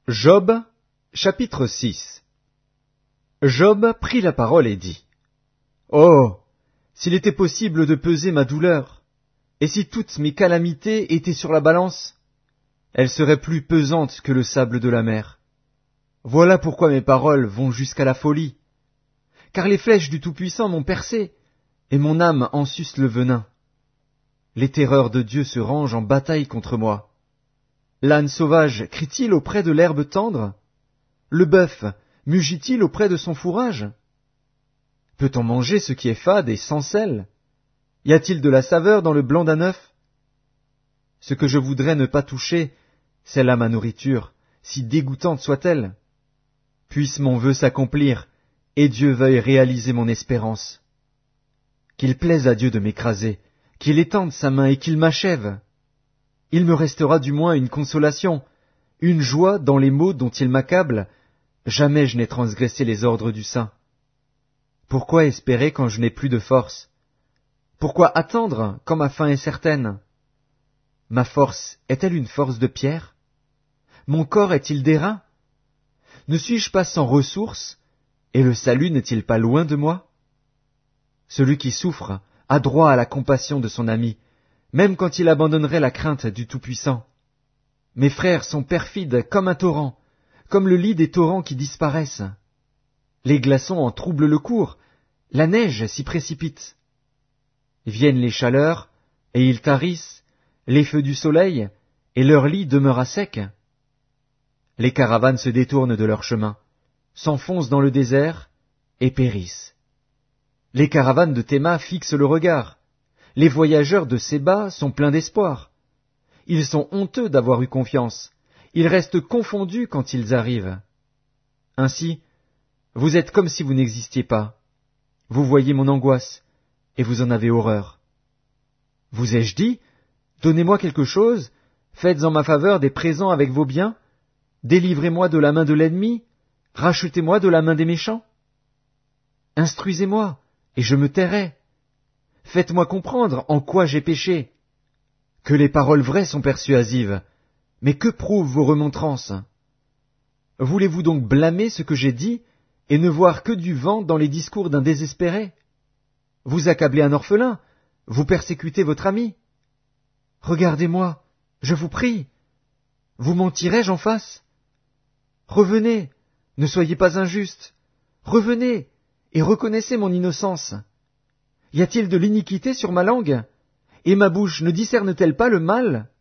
Job, chapitre 6. Job prit la parole et dit : Oh, s'il était possible de peser ma douleur, et si toutes mes calamités étaient sur la balance, elles seraient plus pesantes que le sable de la mer. Voilà pourquoi mes paroles vont jusqu'à la folie, car les flèches du Tout-Puissant m'ont percé, et mon âme en suce le venin. Les terreurs de Dieu se rangent en bataille contre moi. L'âne sauvage crie-t-il auprès de l'herbe tendre? Le bœuf mugit-il auprès de son fourrage? Peut-on manger ce qui est fade et sans sel? Y a-t-il de la saveur dans le blanc d'un œuf? Ce que je voudrais ne pas toucher, c'est là ma nourriture, si dégoûtante soit-elle. Puisse mon vœu s'accomplir, et Dieu veuille réaliser mon espérance. Qu'il plaise à Dieu de m'écraser, qu'il étende sa main et qu'il m'achève. Il me restera du moins une consolation, une joie dans les maux dont il m'accable. Jamais je n'ai transgressé les ordres du Saint. Pourquoi espérer quand je n'ai plus de force? Pourquoi attendre quand ma fin est certaine? Ma force est-elle une force de pierre? Mon corps est-il d'airain? Ne suis-je pas sans ressources, et le salut n'est-il pas loin de moi? Celui qui souffre a droit à la compassion de son ami, même quand il abandonnerait la crainte du Tout-Puissant. Mes frères sont perfides comme un torrent, comme le lit des torrents qui disparaissent. Les glaçons en troublent le cours, la neige s'y précipite. Viennent les chaleurs, et ils tarissent, les feux du soleil, et leur lit demeure à sec. Les caravanes se détournent de leur chemin, s'enfoncent dans le désert, et périssent. Les caravanes de Théma fixent le regard. Les voyageurs de Séba sont pleins d'espoir. Ils sont honteux d'avoir eu confiance. Ils restent confondus quand ils arrivent. Ainsi, vous êtes comme si vous n'existiez pas. Vous voyez mon angoisse, et vous en avez horreur. Vous ai-je dit, donnez-moi quelque chose, faites en ma faveur des présents avec vos biens, délivrez-moi de la main de l'ennemi, rachetez-moi de la main des méchants? Instruisez-moi, et je me tairai. Faites-moi comprendre en quoi j'ai péché. Que les paroles vraies sont persuasives, mais que prouvent vos remontrances? Voulez-vous donc blâmer ce que j'ai dit, et ne voir que du vent dans les discours d'un désespéré? Vous accablez un orphelin, vous persécutez votre ami. Regardez-moi, je vous prie. Vous mentirai-je en face? Revenez, ne soyez pas injuste. Revenez, et reconnaissez mon innocence. Y a-t-il de l'iniquité sur ma langue? Et ma bouche ne discerne-t-elle pas le mal?